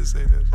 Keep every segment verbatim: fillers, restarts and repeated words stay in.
to say this.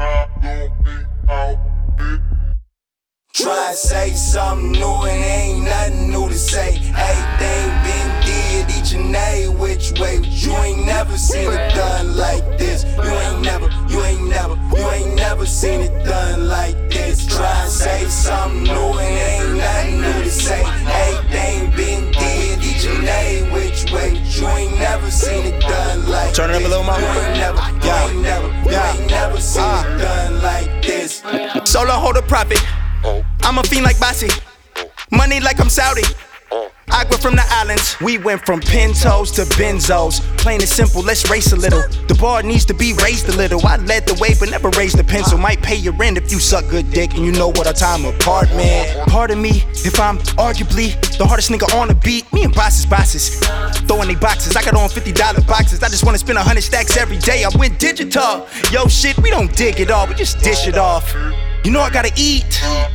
Try and say something new and ain't nothing new to say. Everything been did each and every which way, but you ain't never seen it done like this. You ain't never, you ain't never, you ain't never seen it done like this. Try and say something new and ain't nothing new to say. Everything been did each and every which way, but you ain't never seen it done like this. Turn it up a little more. You ain't never, you Yeah. ain't never, you Yeah. ain't never seen Uh. it done like this. Solo hold a profit. I'm a fiend like Bossy. Money like I'm Saudi. I grew from the islands. We went from Pintos to Benzos. Plain and simple, let's race a little. The bar needs to be raised a little. I led the way, but never raised the pencil. Might pay your rent if you suck good dick and you know what our time apart, man. Pardon me if I'm arguably the hardest nigga on the beat. Me and bosses, bosses. Throwing they boxes. I got on fifty dollar boxes. I just wanna spend a hundred stacks every day. I went digital. Yo, shit, we don't dig it all. We just dish it off. You know I gotta eat.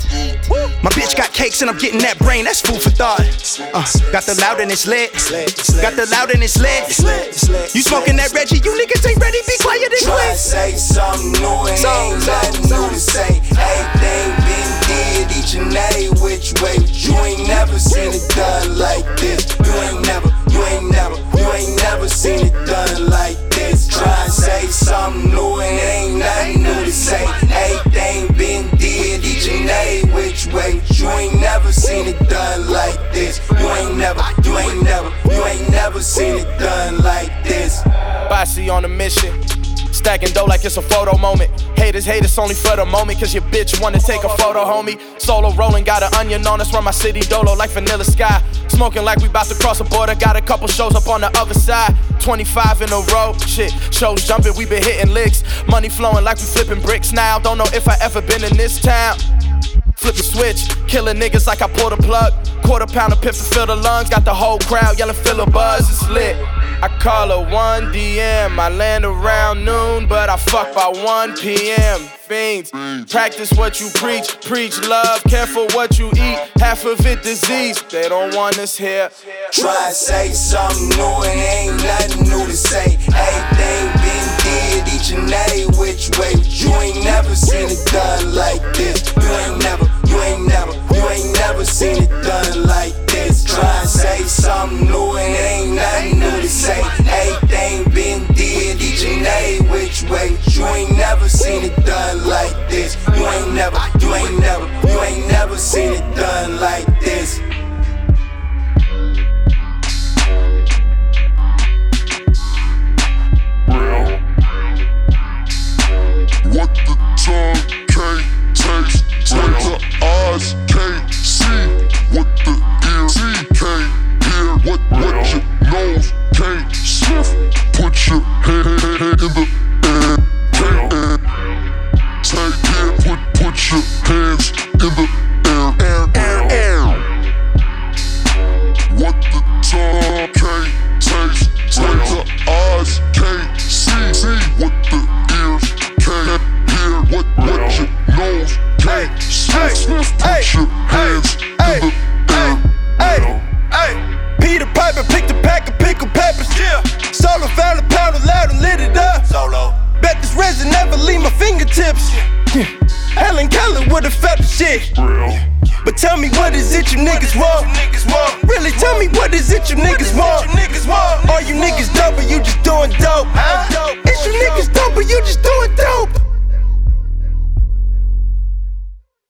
My bitch got cakes and I'm getting that brain. That's food for thought. Uh, got the loud and it's lit. Got the loud and it's lit. You smoking that Reggie? You niggas ain't ready. Be quiet and Try quit. and say something new and ain't nothing new to say. Everything been did each and every which way, but you ain't never seen it done like this. You ain't never, you ain't never, you ain't never seen it done like this. Try and say something new and ain't nothing new to say. Everything been did each and every which way, but you ain't never seen it done like this. You ain't never, you ain't never, you ain't never seen it done like this. Bossy on a mission. Stacking dough like it's a photo moment. Haters hate us only for the moment, cause your bitch wanna take a photo, homie. Solo rolling, got an onion on us, run my city dolo like Vanilla Sky. Smoking like we bout to cross the border, got a couple shows up on the other side. twenty-five in a row, shit, shows jumping, we been hitting licks. Money flowing like we flipping bricks now. Don't know if I ever been in this town. Flip the switch, killing niggas like I pulled a plug. Quarter pound of pip to fill the lungs, got the whole crowd yelling fill a buzz, it's lit. I call her one D M, I land around noon, but I fuck by one P M Fiends, practice what you preach, preach love, careful what you eat, half of it disease, they don't want us here. Try and say something new and ain't nothing new to say. Everything been did each and every which way, but you ain't never seen it done like this. You ain't never, you ain't never, you ain't never seen it done like this. Try and say something new and ain't nothing new to say. Everything been did each and every which way, but you ain't never seen it done like this. You ain't never, you ain't never, you ain't never seen it done like this. What the tongue can't taste, what the eyes can't see, what the ears can't hear, what, what your nose can't sniff. Put your head in the air, can't take it. Put, put your hands in the air, air, air, air. What the tongue can't taste, what the eyes can't see, see, what the ears can't hear, what, what your nose can't sniff, sniff. Put your hands in the air. Hey, hey, Peter Piper picked a pack of pickled peppers. Yeah. Solo found a pound of loud and lit it up. Solo. Bet this resin never leave my fingertips. Yeah. Helen Keller with a fat shit. But tell me what is it you niggas want? Really tell me what is it you niggas want? Are you niggas dumb or you just doing